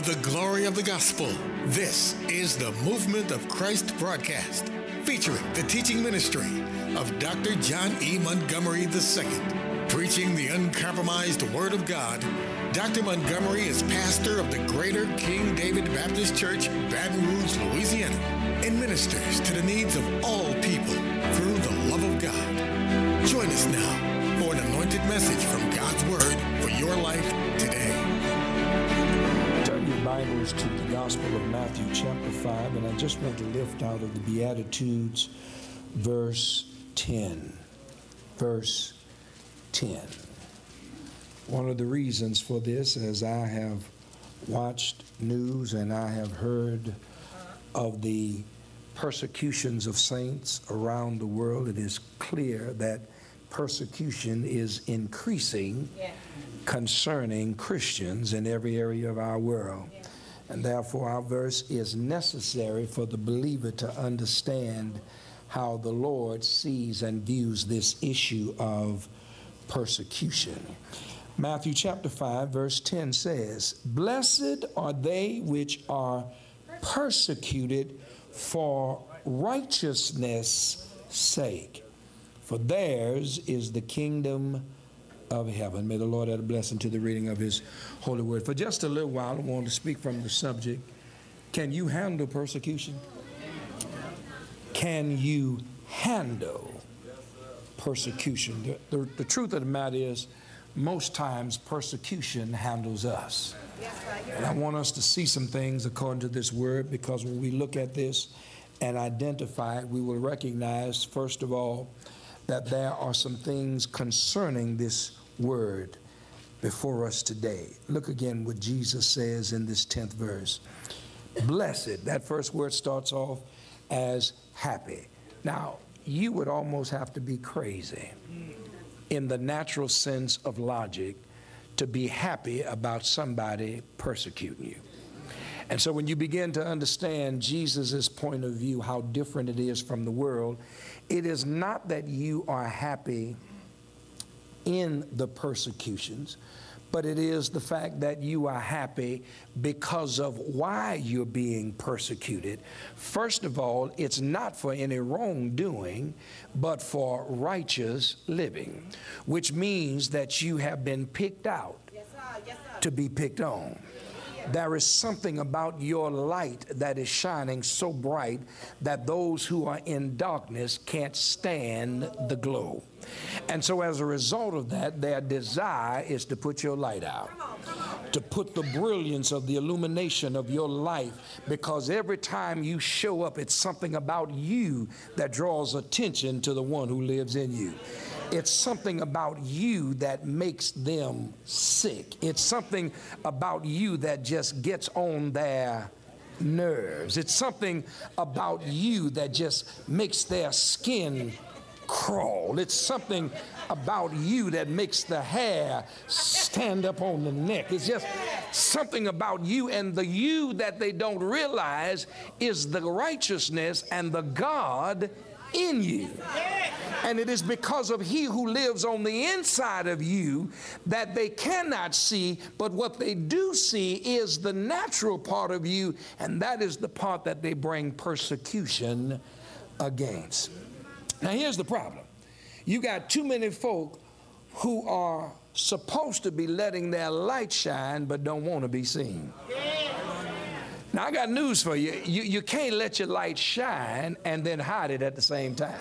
for the glory of the gospel. This is the Movement of Christ broadcast, featuring the teaching ministry of Dr. John E. Montgomery II. Preaching the uncompromised Word of God, Dr. Montgomery is pastor of the Greater King David Baptist Church, Baton Rouge, Louisiana, and ministers to the needs of all people through the love of God. Join us now for an anointed message from God's Word for your life today. Turn your Bibles to the Gospel of Matthew chapter 5, and I just want to lift out of the Beatitudes, verse 10. Verse 10. One of the reasons for this, as I have watched news and I have heard of the persecutions of saints around the world, it is clear that persecution is increasing concerning Christians in every area of our world. And therefore our verse is necessary for the believer to understand how the Lord sees and views this issue of persecution. Matthew chapter 5 verse 10 says, "Blessed are they which are persecuted for righteousness' sake, for theirs is the kingdom of heaven." May the Lord add a blessing to the reading of his holy word. For just a little while, I want to speak from the subject, can you handle persecution? Can you handle persecution? The truth of the matter is, most times persecution handles us. And I want us to see some things according to this word, because when we look at this and identify it, we will recognize, first of all, that there are some things concerning this word before us today. Look again what Jesus says in this 10th verse. Blessed, that first word starts off as happy. Now, you would almost have to be crazy in the natural sense of logic to be happy about somebody persecuting you. And so when you begin to understand Jesus' point of view, how different it is from the world, it is not that you are happy in the persecutions, but it is the fact that you are happy because of why you're being persecuted. First of all, it's not for any wrongdoing, but for righteous living, which means that you have been picked out to be picked on. There is something about your light that is shining so bright that those who are in darkness can't stand the glow. And so as a result of that, their desire is to put your light out, to put the brilliance of the illumination of your life, because every time you show up, it's something about you that draws attention to the one who lives in you. It's something about you that makes them sick. It's something about you that just gets on their nerves. It's something about you that just makes their skin crawl. It's something about you that makes the hair stand up on the neck. It's just something about you, and the you that they don't realize is the righteousness and the God in you. And it is because of he who lives on the inside of you that they cannot see, but what they do see is the natural part of you, and that is the part that they bring persecution against. Now here's the problem. You got too many folk who are supposed to be letting their light shine but don't want to be seen. Now, I got news for you. You can't let your light shine and then hide it at the same time.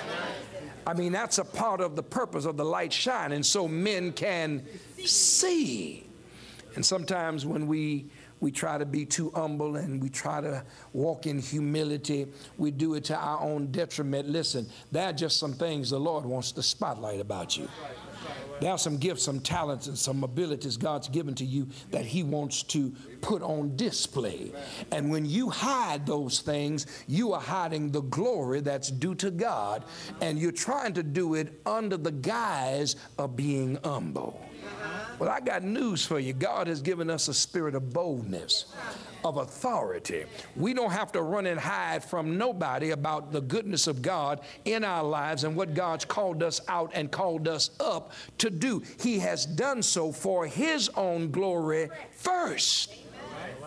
I mean, that's a part of the purpose of the light shining, so men can see. And sometimes when we try to be too humble and we try to walk in humility, we do it to our own detriment. Listen, there are just some things the Lord wants to spotlight about you. There are some gifts, some talents, and some abilities God's given to you that he wants to put on display. And when you hide those things, you are hiding the glory that's due to God, and you're trying to do it under the guise of being humble. Well, I got news for you. God has given us a spirit of boldness, of authority. We don't have to run and hide from nobody about the goodness of God in our lives and what God's called us out and called us up to do. He has done so for his own glory first.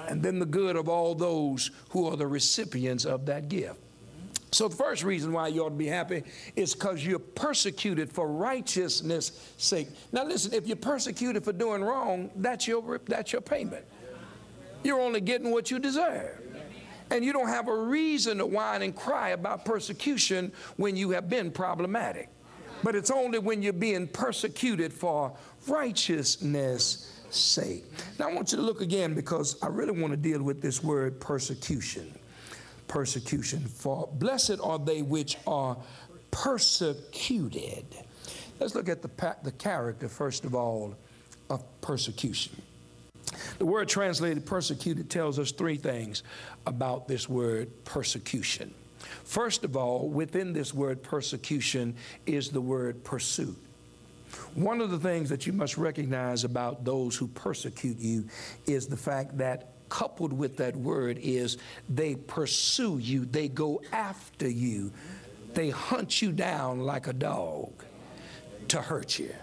and then the good of all those who are the recipients of that gift. So the first reason why you ought to be happy is because you're persecuted for righteousness' sake. Now listen, if you're persecuted for doing wrong, that's your payment. You're only getting what you deserve. And you don't have a reason to whine and cry about persecution when you have been problematic. But it's only when you're being persecuted for righteousness' sake. Now I want you to look again, because I really want to deal with this word persecution. Persecution. For blessed are they which are persecuted. Let's look at the character, first of all, of persecution. The word translated persecuted tells us three things about this word persecution. First of all, within this word persecution is the word pursuit. One of the things that you must recognize about those who persecute you is the fact that coupled with that word is they pursue you, they go after you, they hunt you down like a dog to hurt you.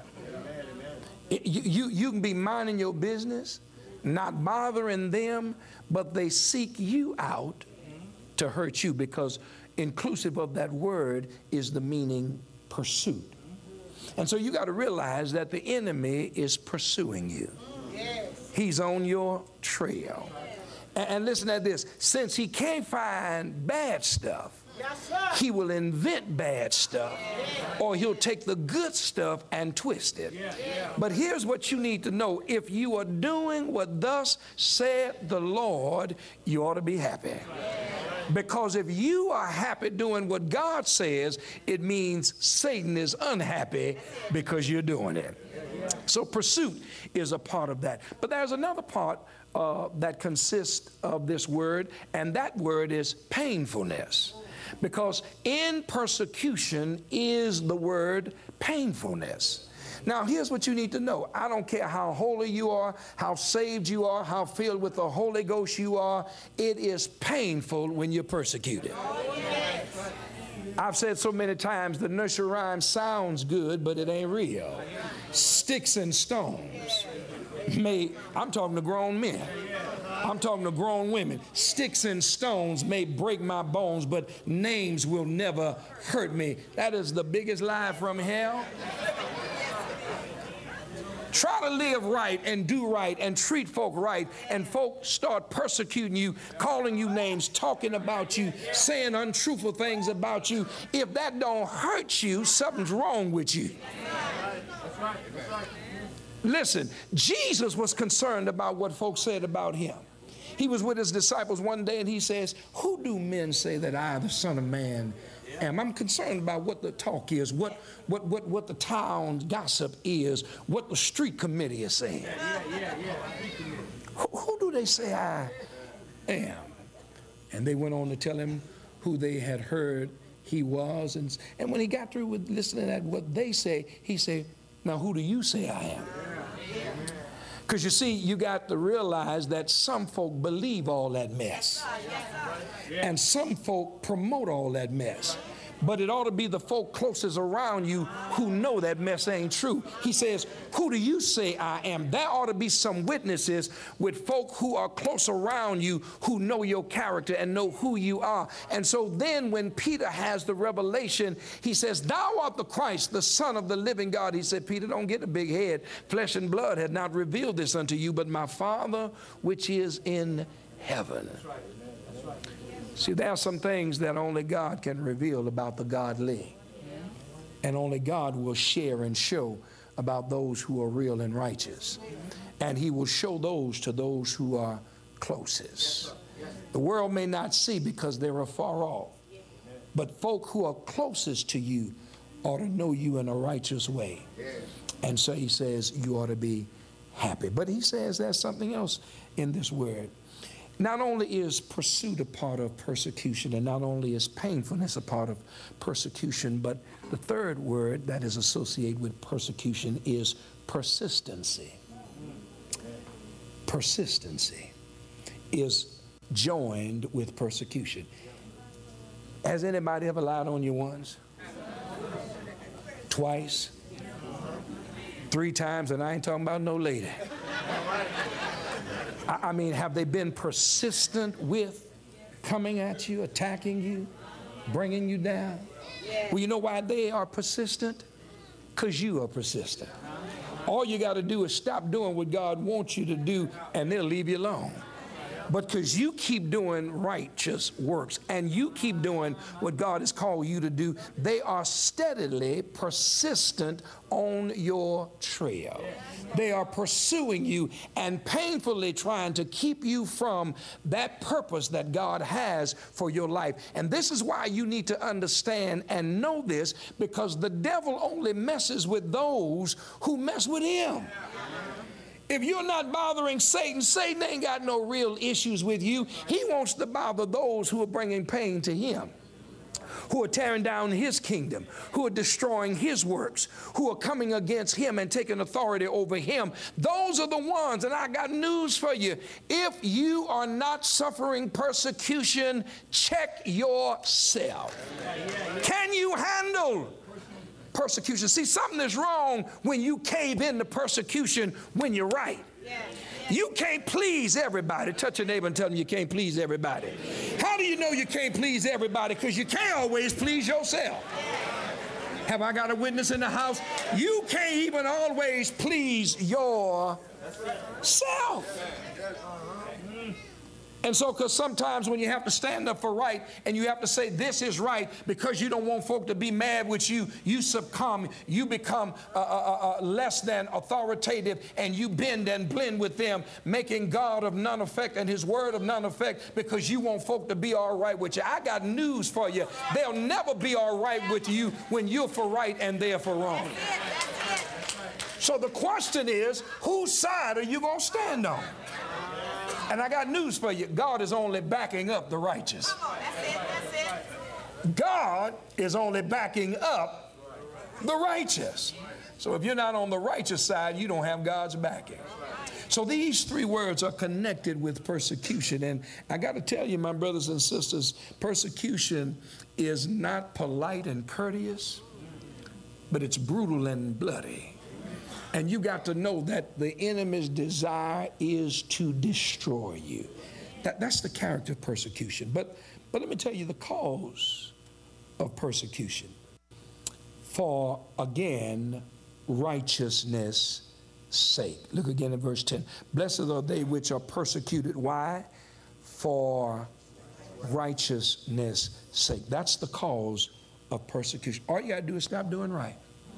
You can be minding your business, not bothering them, but they seek you out to hurt you, because inclusive of that word is the meaning pursuit. And so you got to realize that the enemy is pursuing you. He's on your trail. And listen to this. Since he can't find bad stuff, he will invent bad stuff, or he'll take the good stuff and twist it. But here's what you need to know. If you are doing what thus said the Lord, you ought to be happy. Because if you are happy doing what God says, it means Satan is unhappy because you're doing it. So pursuit is a part of that. But there's another part that consists of this word, and that word is painfulness. Because in persecution is the word painfulness. Now, here's what you need to know. I don't care how holy you are, how saved you are, how filled with the Holy Ghost you are. It is painful when you're persecuted. I've said so many times, the nursery rhyme sounds good, but it ain't real. Sticks and stones I'm talking to grown men. I'm talking to grown women. Sticks and stones may break my bones, but names will never hurt me. That is the biggest lie from hell. Try to live right and do right and treat folk right, and folk start persecuting you, calling you names, talking about you, saying untruthful things about you. If that don't hurt you, something's wrong with you. That's right. That's right. Listen, Jesus was concerned about what folks said about him. He was with his disciples one day and he says, "Who do men say that I, the Son of Man, am?" I'm concerned about what the talk is, what the town gossip is, what the street committee is saying. Who do they say I am? And they went on to tell him who they had heard he was. And when he got through with listening to what they say, he said, "Now who do you say I am?" Because you see, you got to realize that some folk believe all that mess. And some folk promote all that mess. But it ought to be the folk closest around you who know that mess ain't true. He says, "Who do you say I am?" There ought to be some witnesses with folk who are close around you who know your character and know who you are. And so then when Peter has the revelation, he says, "Thou art the Christ, the Son of the living God." He said, "Peter, don't get a big head. Flesh and blood had not revealed this unto you, but my Father which is in heaven." That's right. That's right. See, there are some things that only God can reveal about the godly. And only God will share and show about those who are real and righteous. And he will show those to those who are closest. The world may not see because they're afar off. But folk who are closest to you ought to know you in a righteous way. And so he says you ought to be happy. But he says there's something else in this word. Not only is pursuit a part of persecution, and not only is painfulness a part of persecution, but the third word that is associated with persecution is persistency. Persistency is joined with persecution. Has anybody ever lied on you once? Twice? 3 times, and I ain't talking about no lady. I mean, have they been persistent with coming at you, attacking you, bringing you down? Well, you know why they are persistent? Because you are persistent. All you got to do is stop doing what God wants you to do, and they'll leave you alone. But because you keep doing righteous works and you keep doing what God has called you to do, they are steadily persistent on your trail. They are pursuing you and painfully trying to keep you from that purpose that God has for your life. And this is why you need to understand and know this, because the devil only messes with those who mess with him. If you're not bothering Satan, Satan ain't got no real issues with you. He wants to bother those who are bringing pain to him, who are tearing down his kingdom, who are destroying his works, who are coming against him and taking authority over him. Those are the ones, and I got news for you. If you are not suffering persecution, check yourself. Can you handle persecution? See, something is wrong when you cave into persecution when you're right. You can't please everybody. Touch your neighbor and tell them you can't please everybody. How do you know you can't please everybody? Because you can't always please yourself. Have I got a witness in the house? You can't even always please yourself. And so, because sometimes when you have to stand up for right and you have to say this is right because you don't want folk to be mad with you, you succumb, you become less than authoritative, and you bend and blend with them, making God of none effect and his word of none effect because you want folk to be all right with you. I got news for you. They'll never be all right with you when you're for right and they're for wrong. So the question is, whose side are you going to stand on? And I got news for you. God is only backing up the righteous. God is only backing up the righteous. So if you're not on the righteous side, you don't have God's backing. So these three words are connected with persecution. And I got to tell you, my brothers and sisters, persecution is not polite and courteous, but it's brutal and bloody. And you got to know that the enemy's desire is to destroy you. That's the character of persecution. But let me tell you the cause of persecution. For, again, righteousness' sake. Look again at verse 10. Blessed are they which are persecuted. Why? For righteousness' sake. That's the cause of persecution. All you got to do is stop doing right.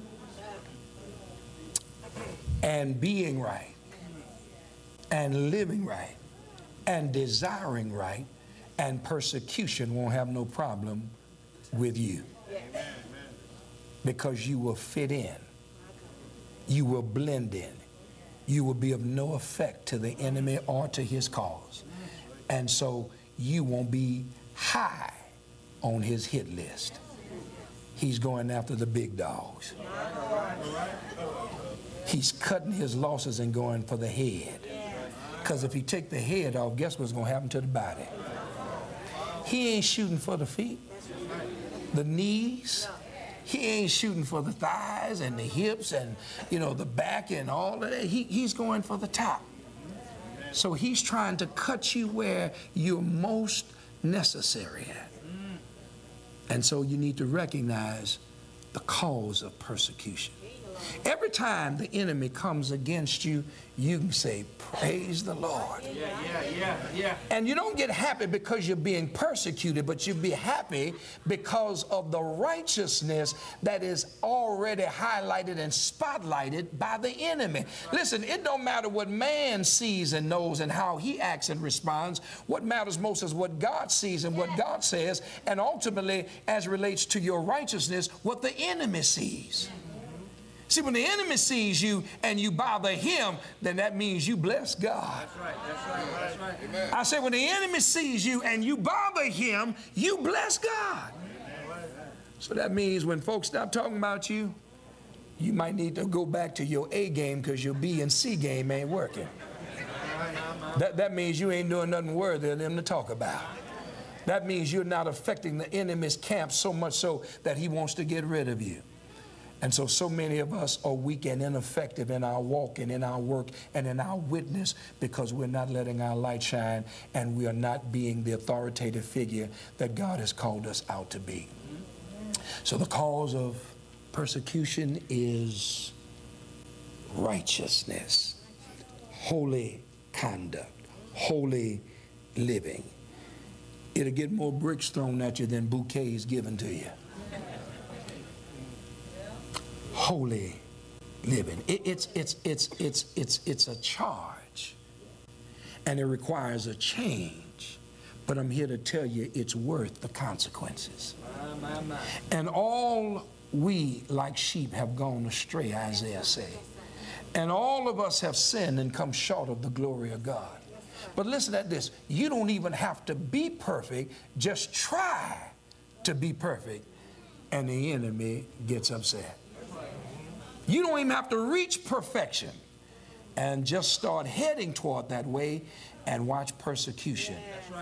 And being right, and living right, and desiring right, and persecution won't have no problem with you. Because you will fit in. You will blend in. You will be of no effect to the enemy or to his cause. And so you won't be high on his hit list. He's going after the big dogs. He's cutting his losses and going for the head. Because if he take the head off, guess what's going to happen to the body? He ain't shooting for the feet, the knees. He ain't shooting for the thighs and the hips and, you know, the back and all of that. He's going for the top. So he's trying to cut you where you're most necessary at. And so you need to recognize the cause of persecution. Every time the enemy comes against you, you can say, praise the Lord. Yeah. And you don't get happy because you're being persecuted, but you be happy because of the righteousness that is already highlighted and spotlighted by the enemy. Listen, it don't matter what man sees and knows and how he acts and responds. What matters most is what God sees and what God says, and ultimately, as relates to your righteousness, what the enemy sees. See, when the enemy sees you and you bother him, then that means you bless God. That's right. Amen. I said, when the enemy sees you and you bother him, you bless God. So that means when folks stop talking about you, you might need to go back to your A game because your B and C game ain't working. That means you ain't doing nothing worthy of them to talk about. That means you're not affecting the enemy's camp so much so that he wants to get rid of you. And so many of us are weak and ineffective in our walk and in our work and in our witness because we're not letting our light shine and we are not being the authoritative figure that God has called us out to be. So the cause of persecution is righteousness, holy conduct, holy living. It'll get more bricks thrown at you than bouquets given to you. Holy living. It's a charge, and it requires a change. But I'm here to tell you it's worth the consequences. And all we like sheep have gone astray, Isaiah said. And all of us have sinned and come short of the glory of God. But listen at this. You don't even have to be perfect. Just try to be perfect, and the enemy gets upset. You don't even have to reach perfection, and just start heading toward that way and watch persecution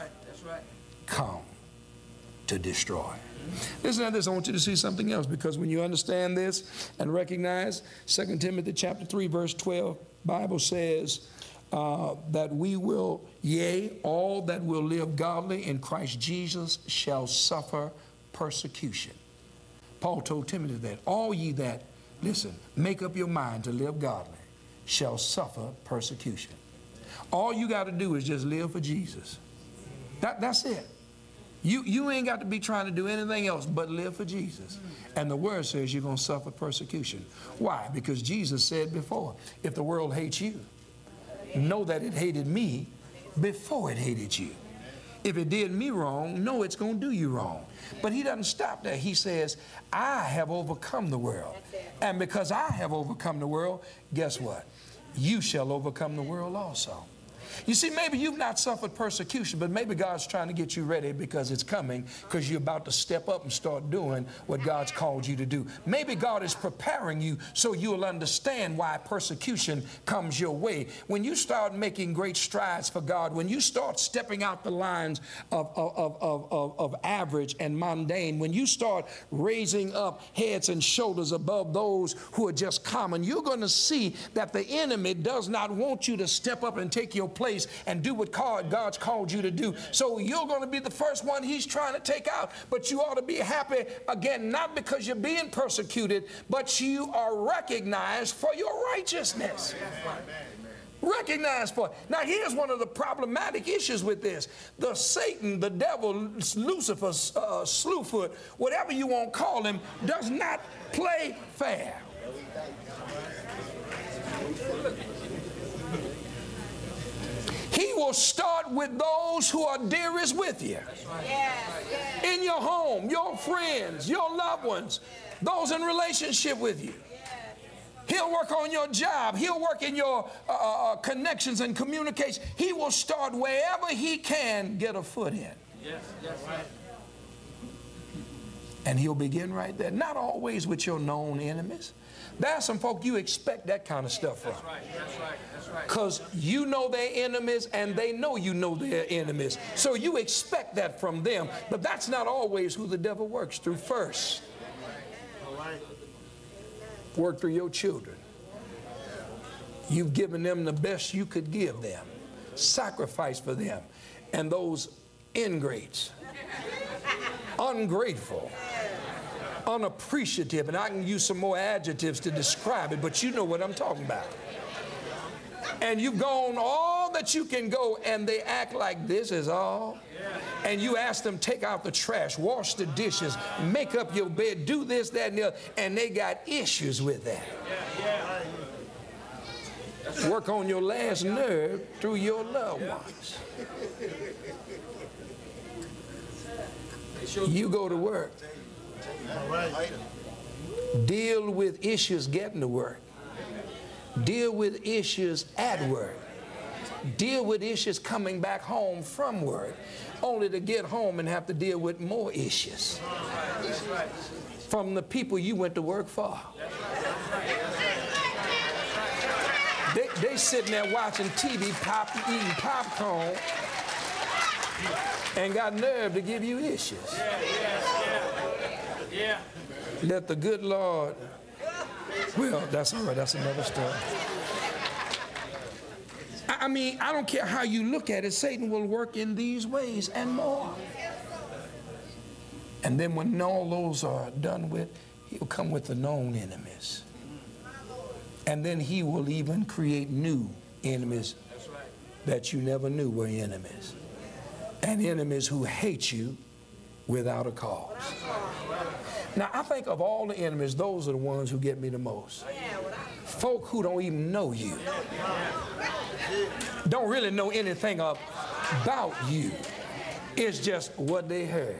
come to destroy. Listen to this. I want you to see something else, because when you understand this and recognize 2 Timothy chapter 3 verse 12, Bible says that we will, yea, all that will live godly in Christ Jesus shall suffer persecution. Paul told Timothy that all ye that, listen, make up your mind to live godly shall suffer persecution. All you got to do is just live for Jesus. That's it. You ain't got to be trying to do anything else but live for Jesus. And the word says you're going to suffer persecution. Why? Because Jesus said before, if the world hates you, know that it hated me before it hated you. If it did me wrong, know it's going to do you wrong. But he doesn't stop there. He says, I have overcome the world. And because I have overcome the world, guess what? You shall overcome the world also. You see, maybe you've not suffered persecution, but maybe God's trying to get you ready because it's coming, because you're about to step up and start doing what God's called you to do. Maybe God is preparing you so you'll understand why persecution comes your way. When you start making great strides for God, when you start stepping out the lines of average and mundane, when you start raising up heads and shoulders above those who are just common, you're going to see that the enemy does not want you to step up and take your place and do what God's called you to do. So you're going to be the first one he's trying to take out. But you ought to be happy, again, not because you're being persecuted, but you are recognized for your righteousness. Recognized for it. Now here's one of the problematic issues with this. The Satan, the devil, Lucifer, Slewfoot, whatever you want to call him, does not play fair. He will start with those who are dearest with you. In your home, your friends, your loved ones, those in relationship with you. He'll work on your job. He'll work in your connections and communication. He will start wherever he can get a foot in. And he'll begin right there. Not always with your known enemies. There are some folk you expect that kind of stuff from. Because you know their enemies and they know you know their enemies. So you expect that from them. But that's not always who the devil works through first. Work through your children. You've given them the best you could give them. Sacrifice for them. And those ingrates, ungrateful, unappreciative, and I can use some more adjectives to describe it, but you know what I'm talking about. And you've gone all that you can go, and they act like this is all. And you ask them, take out the trash, wash the dishes, make up your bed, do this, that, and the other, and they got issues with that. Work on your last nerve through your loved ones. You go to work. Deal with issues getting to work. Deal with issues at work. Deal with issues coming back home from work, only to get home and have to deal with more issues from the people you went to work for. They sitting there watching TV, eating popcorn, and got nerve to give you issues. Let the good Lord Well, that's all right. That's another story. I mean, I don't care how you look at it. Satan will work in these ways and more. And then when all those are done with, he'll come with the known enemies. And then he will even create new enemies that you never knew were enemies. And enemies who hate you without a cause. Now, I think of all the enemies, those are the ones who get me the most. Folk who don't even know you. Don't really know anything about you. It's just what they heard.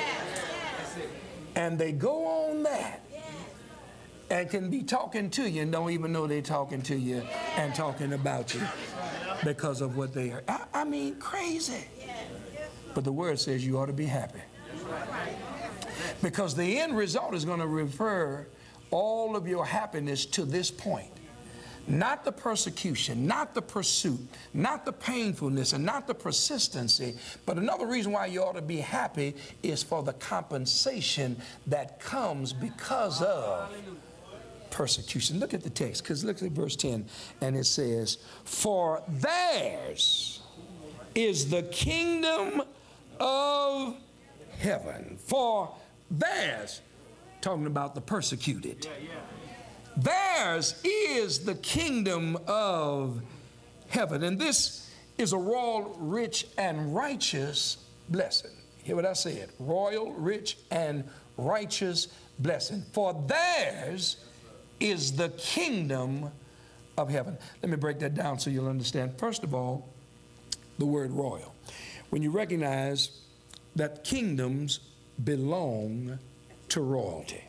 And they go on that and can be talking to you and don't even know they're talking to you and talking about you because of what they heard. I mean, crazy. But the word says you ought to be happy. Because the end result is going to refer all of your happiness to this point. Not the persecution, not the pursuit, not the painfulness, and not the persistency. But another reason why you ought to be happy is for the compensation that comes because of persecution. Look at the text, because look at verse 10, and it says, "For theirs is the kingdom of heaven." For theirs, talking about the persecuted. Theirs is the kingdom of heaven. And this is a royal, rich, and righteous blessing. Hear what I said? Royal, rich, and righteous blessing. For theirs is the kingdom of heaven. Let me break that down so you'll understand. First of all, the word royal. When you recognize that kingdoms belong to royalty.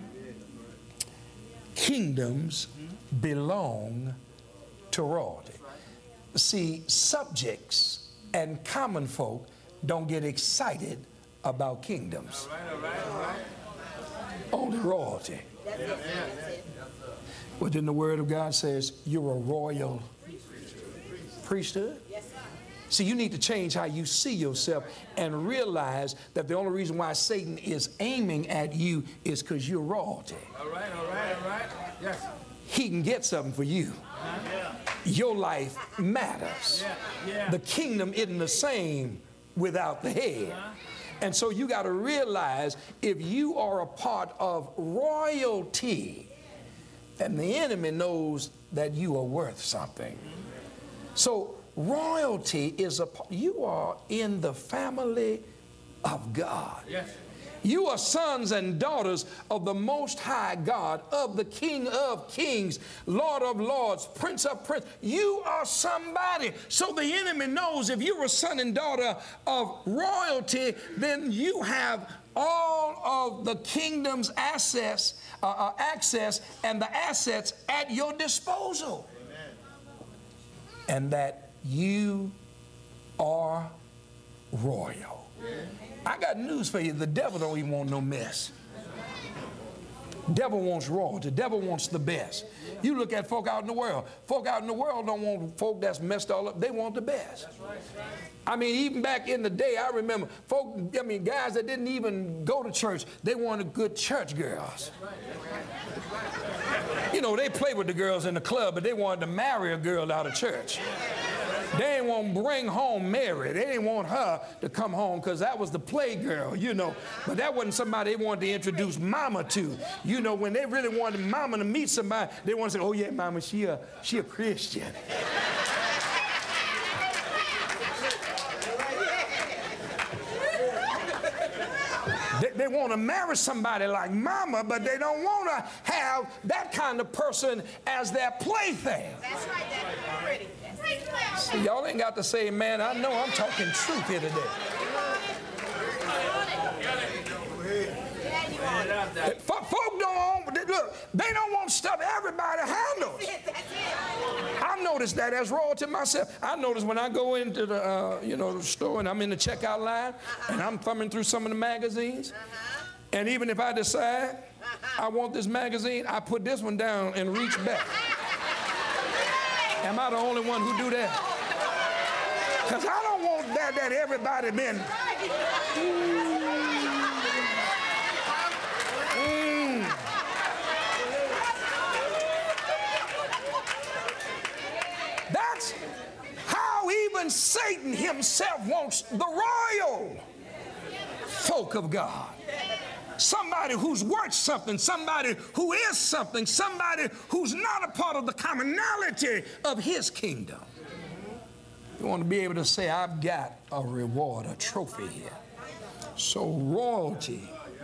Kingdoms belong to royalty. See, subjects and common folk don't get excited about kingdoms. Only royalty. Well, then the word of God says you're a royal priesthood. See, you need to change how you see yourself and realize that the only reason why Satan is aiming at you is because you're royalty. All right. Yes. He can get something for you. Your life matters. The kingdom isn't the same without the head. And so you got to realize if you are a part of royalty, then the enemy knows that you are worth something. So royalty is you are in the family of God. Yes. You are sons and daughters of the Most High God, of the King of Kings, Lord of Lords, Prince of Princes. You are somebody. So the enemy knows if you're a son and daughter of royalty, then you have all of the kingdom's access and the assets at your disposal. Amen. And that you are royal. I got news for you. The devil don't even want no mess. Devil wants royalty. The devil wants the best. You look at folk out in the world. Folk out in the world don't want folk that's messed all up. They want the best. I mean, even back in the day, I remember guys that didn't even go to church, they wanted good church girls. You know, they played with the girls in the club, but they wanted to marry a girl out of church. They didn't want to bring home Mary. They didn't want her to come home because that was the playgirl, you know. But that wasn't somebody they wanted to introduce mama to. You know, when they really wanted mama to meet somebody, they wanted to say, oh, yeah, mama, she a Christian. They want to marry somebody like mama, but they don't want to have that kind of person as their plaything. That's right, that's pretty. See, y'all ain't got to say, man, I know I'm talking truth here today. Folk they don't want stuff everybody handles. I've noticed that as royalty myself. I notice when I go into the the store and I'm in the checkout line and I'm thumbing through some of the magazines, and even if I decide I want this magazine, I put this one down and reach back. Am I the only one who do that? Because I don't want that everybody been. Even Satan himself wants the royal folk of God. Somebody who's worth something, somebody who is something, somebody who's not a part of the commonality of his kingdom. You want to be able to say, I've got a reward, a trophy here. So royalty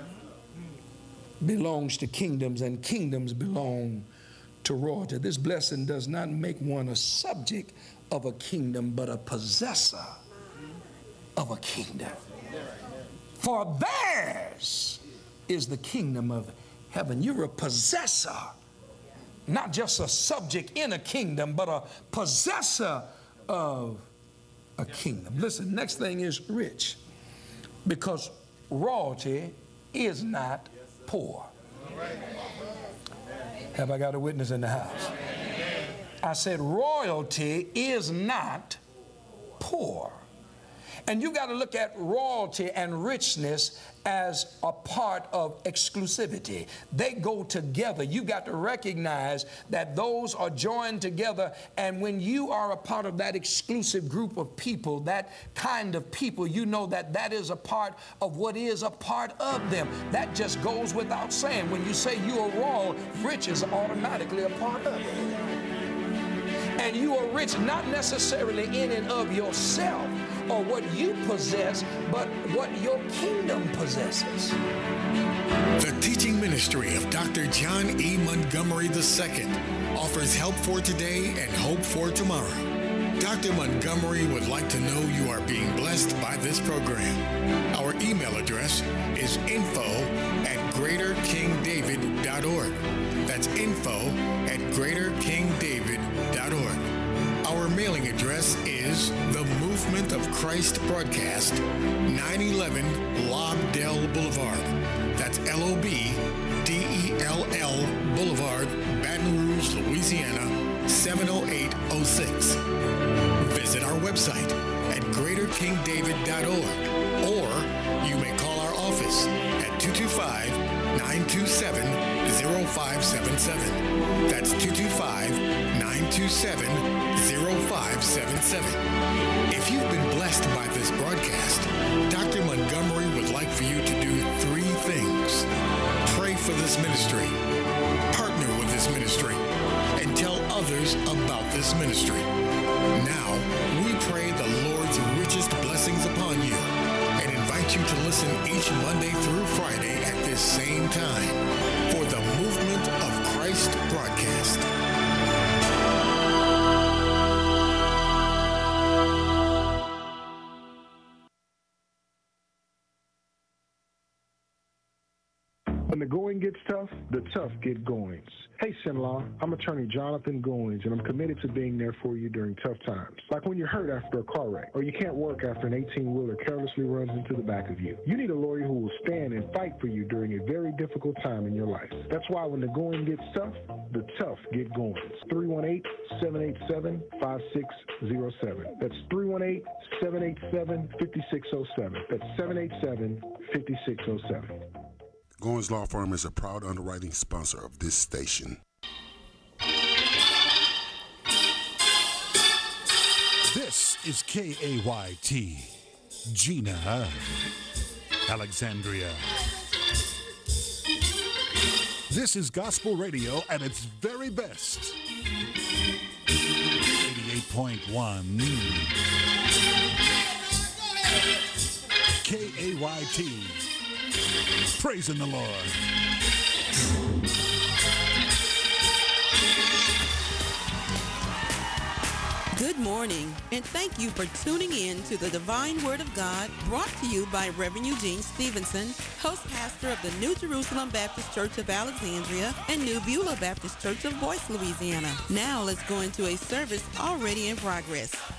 belongs to kingdoms, and kingdoms belong to royalty. This blessing does not make one a subject of a kingdom, but a possessor of a kingdom. For theirs is the kingdom of heaven. You're a possessor, not just a subject in a kingdom, but a possessor of a kingdom. Listen, next thing is rich, because royalty is not poor. Have I got a witness in the house? I said royalty is not poor. And you got to look at royalty and richness as a part of exclusivity. They go together. You got to recognize that those are joined together, and when you are a part of that exclusive group of people, that kind of people, you know that that is a part of what is a part of them. That just goes without saying. When you say you are royal, rich is automatically a part of it. And you are rich not necessarily in and of yourself or what you possess, but what your kingdom possesses. The teaching ministry of Dr. John E. Montgomery II offers help for today and hope for tomorrow. Dr. Montgomery would like to know you are being blessed by this program. Our email address is info@greaterkingdavid.org. That's info@greaterkingdavid.org. Our mailing address is The Movement of Christ Broadcast, 911 Lobdell Boulevard. That's LOBDELL Boulevard, Baton Rouge, Louisiana, 70806. Visit our website at greaterkingdavid.org, or you may call our office at 225-927-0577. That's 225-927-0577. If you've been blessed by this broadcast, Dr. Montgomery would like for you to do three things. Pray for this ministry, partner with this ministry, and tell others about this ministry. Now, we pray the Lord's richest blessings upon you and invite you to listen each Monday through Friday at this same time for the Movement of Christ broadcast. When the going gets tough, the tough get goings. Hey, Sinlaw, I'm attorney Jonathan Goings, and I'm committed to being there for you during tough times. Like when you're hurt after a car wreck, or you can't work after an 18-wheeler carelessly runs into the back of you. You need a lawyer who will stand and fight for you during a very difficult time in your life. That's why when the going gets tough, the tough get goings. 318-787-5607. That's 318-787-5607. That's 787-5607. Goins Law Firm is a proud underwriting sponsor of this station. This is KAYT, Gina, Alexandria. This is gospel radio at its very best. 88.1 KAYT. Praising the Lord. Good morning, and thank you for tuning in to the Divine Word of God, brought to you by Reverend Eugene Stevenson, host pastor of the New Jerusalem Baptist Church of Alexandria and New Beulah Baptist Church of Boyce, Louisiana. Now let's go into a service already in progress.